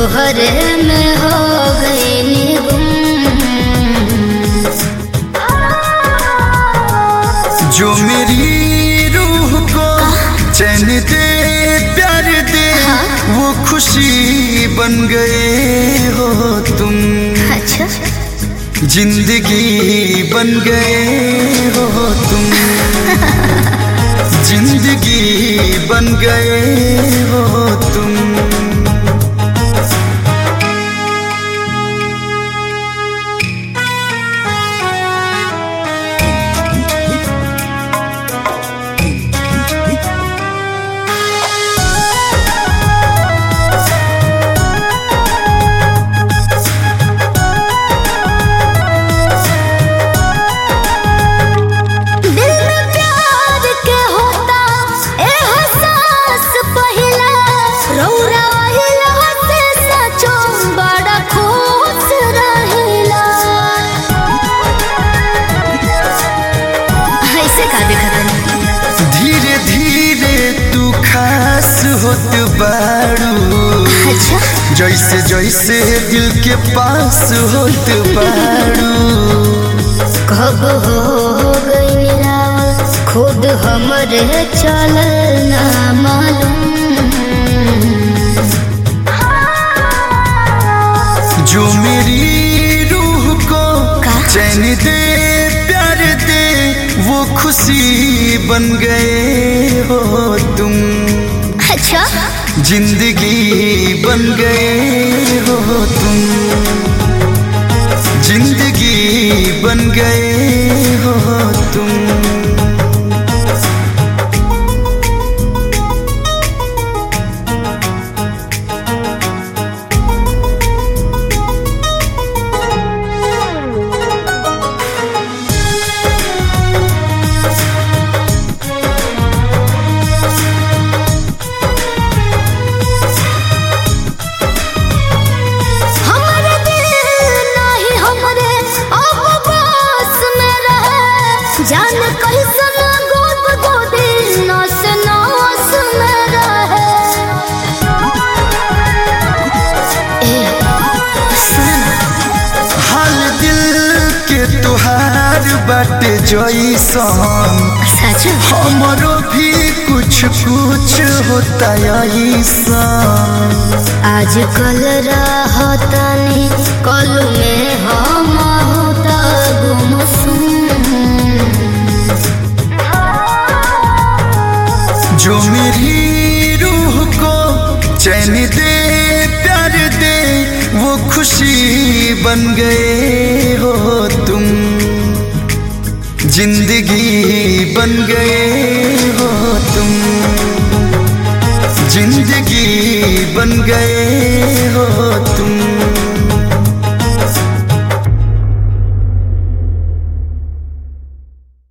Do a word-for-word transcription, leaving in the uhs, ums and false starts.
तोहरे में हो गई गुम। जो मेरी रूह को चैन दे प्यार दे, वो खुशी बन गए हो तुम। अच्छा जिंदगी बन गए हो तुम। जिंदगी बन गए हो तुम। धीरे धीरे तू खास होत बारू। अच्छा जैसे जैसे दिल के पास होत बारू। कब हो गई खुद हमरे चलल ना मालूम। जो मेरी रूह को चैन दे प्यार दे, वो खुशी बन गए हो तुम। अच्छा जिंदगी बन गए हो तुम। जिंदगी बन गए हो तुम। जान कैसन गोद गोदी नस नस में रहे। ए हाल दिल के तुहार बाटे जैसन। सच हमरो भी कुछ कुछ होता ऐसन। आज कल रहतनी कल में हम होता गुमसुम। जो मेरी रूह को चैन दे प्यार दे, वो खुशी बन गए हो तुम। जिंदगी बन गए हो तुम। जिंदगी बन गए हो तुम।